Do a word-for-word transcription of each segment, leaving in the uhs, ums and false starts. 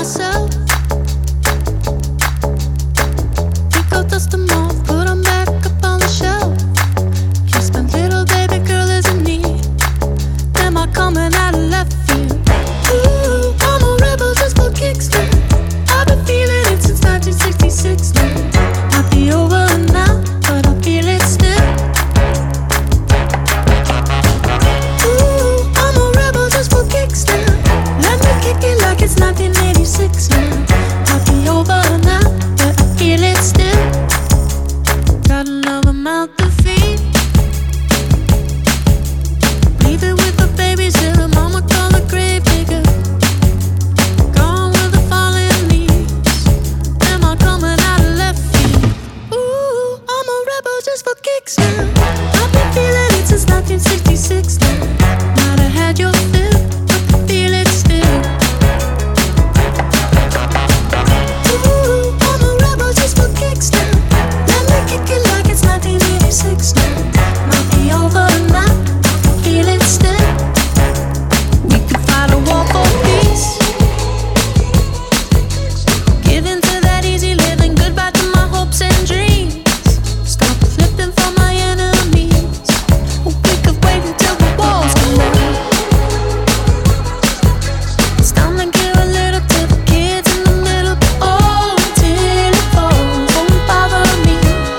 myself. Think I'll dust them off, put them back up on the shelf. Yes, my little baby girl is in need. Am I coming out of left field? Ooh, I'm a rebel just for kicks now. I've been feeling it since nineteen sixty-six now. Might be over now, but I feel it still. Ooh, I'm a rebel just for kicks now. Let me kick it like it's nineteen eighty-six now. Might be over now, but I feel it still. Got another mouth to feed. Leave it with the babysitter, mama call the grave digger. Gone with the fallen leaves. Am I coming out of left field? Ooh, I'm a rebel just for kicks now. I've been feeling it since nineteen sixty-six now. Might have had your fill, but I feel it still. Ooh, I'm a rebel just for kicks now. Let me kick it like it's nineteen eighty-six now. Might be over now, I feel it still. We could fight a war for peace. Give in to that easy living, goodbye to my hopes and dreams. Stop flipping for my enemies. We could wait until the walls come down. It's time to give a little to the kids in the middle. Oh, until it falls, won't bother me.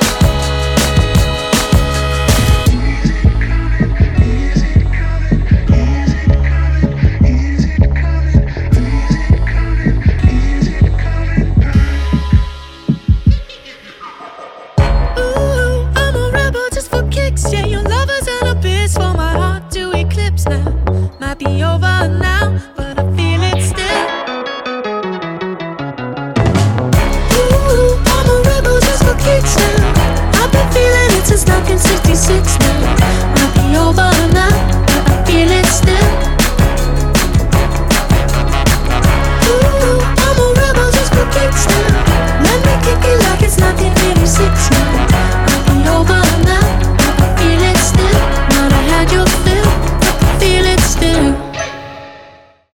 Ooh, I'm a rebel just for kicks. Yeah, your lovers and a bitch for my heart to eclipse now. Might be over now, but I feel it still. Ooh, I'm a rebel just for kicks now. I've been feeling it since nineteen sixty-six now.